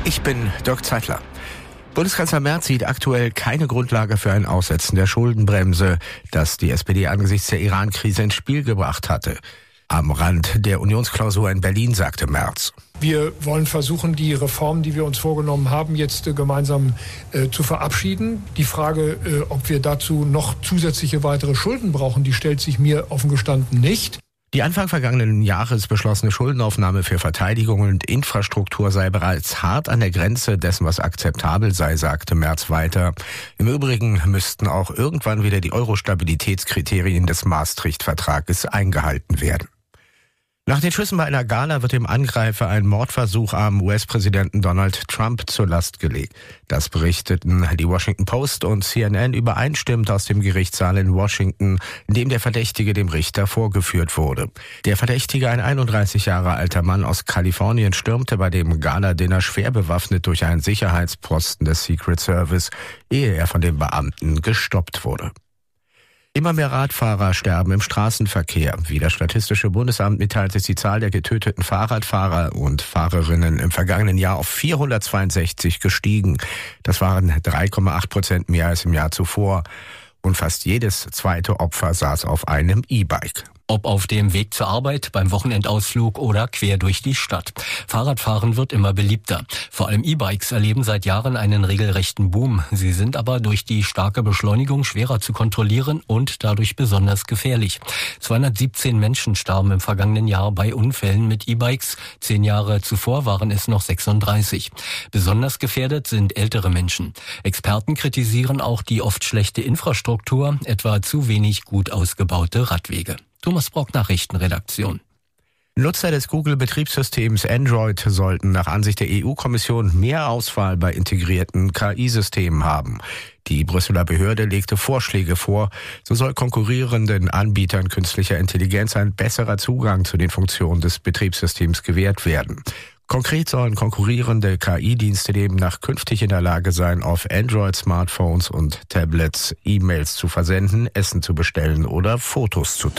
Ich bin Dirk Zeitler. Bundeskanzler Merz sieht aktuell keine Grundlage für ein Aussetzen der Schuldenbremse, das die SPD angesichts der Iran-Krise ins Spiel gebracht hatte. Am Rand der Unionsklausur in Berlin sagte Merz: Wir wollen versuchen, die Reformen, die wir uns vorgenommen haben, jetzt gemeinsam zu verabschieden. Die Frage, ob wir dazu noch zusätzliche weitere Schulden brauchen, die stellt sich mir offen gestanden nicht. Die Anfang vergangenen Jahres beschlossene Schuldenaufnahme für Verteidigung und Infrastruktur sei bereits hart an der Grenze dessen, was akzeptabel sei, sagte Merz weiter. Im Übrigen müssten auch irgendwann wieder die Euro-Stabilitätskriterien des Maastricht-Vertrages eingehalten werden. Nach den Schüssen bei einer Gala wird dem Angreifer ein Mordversuch am US-Präsidenten Donald Trump zur Last gelegt. Das berichteten die Washington Post und CNN übereinstimmend aus dem Gerichtssaal in Washington, in dem der Verdächtige dem Richter vorgeführt wurde. Der Verdächtige, ein 31 Jahre alter Mann aus Kalifornien, stürmte bei dem Gala-Dinner schwer bewaffnet durch einen Sicherheitsposten des Secret Service, ehe er von den Beamten gestoppt wurde. Immer mehr Radfahrer sterben im Straßenverkehr. Wie das Statistische Bundesamt mitteilt, ist die Zahl der getöteten Fahrradfahrer und Fahrerinnen im vergangenen Jahr auf 462 gestiegen. Das waren 3,8% mehr als im Jahr zuvor. Und fast jedes zweite Opfer saß auf einem E-Bike. Ob auf dem Weg zur Arbeit, beim Wochenendausflug oder quer durch die Stadt. Fahrradfahren wird immer beliebter. Vor allem E-Bikes erleben seit Jahren einen regelrechten Boom. Sie sind aber durch die starke Beschleunigung schwerer zu kontrollieren und dadurch besonders gefährlich. 217 Menschen starben im vergangenen Jahr bei Unfällen mit E-Bikes. 10 Jahre zuvor waren es noch 36. Besonders gefährdet sind ältere Menschen. Experten kritisieren auch die oft schlechte Infrastruktur, etwa zu wenig gut ausgebaute Radwege. Thomas Brock, Nachrichtenredaktion. Nutzer des Google-Betriebssystems Android sollten nach Ansicht der EU-Kommission mehr Auswahl bei integrierten KI-Systemen haben. Die Brüsseler Behörde legte Vorschläge vor. So soll konkurrierenden Anbietern künstlicher Intelligenz ein besserer Zugang zu den Funktionen des Betriebssystems gewährt werden. Konkret sollen konkurrierende KI-Dienste demnach künftig in der Lage sein, auf Android-Smartphones und Tablets E-Mails zu versenden, Essen zu bestellen oder Fotos zu